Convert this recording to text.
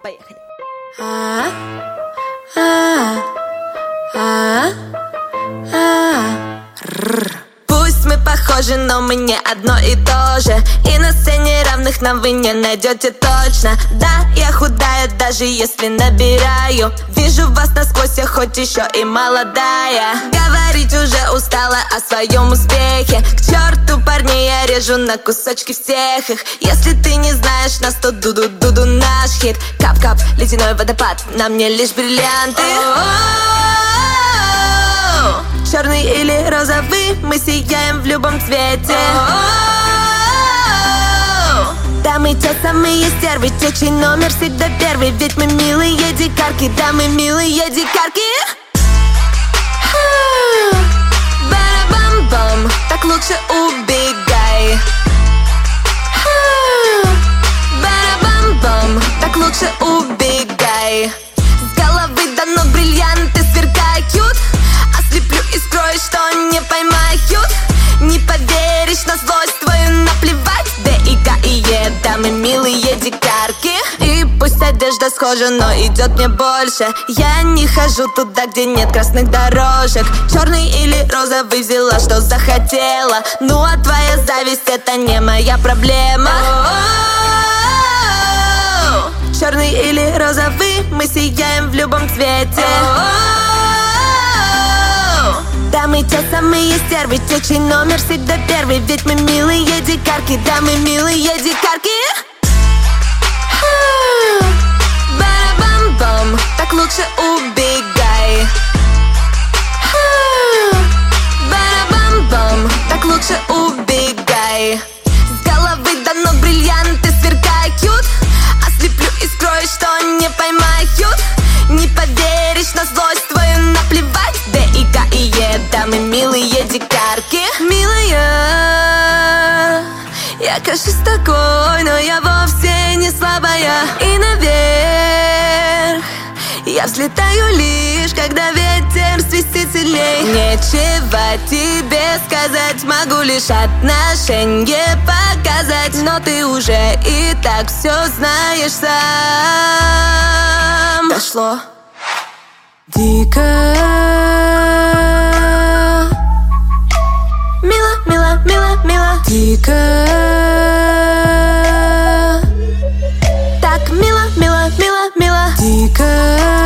Поехали. Пусть мы похожи, но мы не одно и то же. И на сцене равных нам вы не найдете точно. Да, я худая, даже если набираю. Вижу вас насквозь, я хоть еще и молодая. Говорить уже устала о своем успехе. К черту парней, я режу на кусочки всех их. Если ты не знаешь нас, то дуду-дуду наш хит. Кап-кап, ледяной водопад, на мне лишь бриллианты. Черный или розовый, мы сияем в любом цвете. Дамы те самые стервы, те, чей номер всегда первый. Ведь мы милые дикарки, да, мы милые дикарки. Бара-бам-бам, так лучше убегай. Бара-бам-бам, так лучше убегай. С головы до ног бриллианты сверкают. Ослеплю и скрою, что не поймают. Не поверишь на злость твою, наплевать. Д и К и Е, да, мы милые дикарки. И пусть одежда схожа, но идет мне больше. Я не хожу туда, где нет красных дорожек. Черный или розовый взяла, что захотела. Ну а твоя зависть, это не моя проблема. Черный или розовый, мы сияем в любом цвете. Да, мы те самые стервы, те, чей номер всегда первый. Ведь мы милые дикарки, да, мы милые дикарки. Бара-бам-бам, так лучше убегай. Бара-бам-бам, так лучше убегай. С головы до ног бриллианты сверкают. Ослеплю и скрою, что не поймают. Не поверишь на злость твою, наплевать. Д и К и Е, да, мы милые дикарки. Милая, я кажусь такой, но я вовсе не слабая. И наверх я взлетаю лишь, когда ветер свистит сильней. Нечего тебе сказать, могу лишь отношение показать. Но ты уже и так все знаешь сам. Дошло. Дико. Мило, мило, мило, мило. Дико. Так мило, мило, мило, мило. Дико.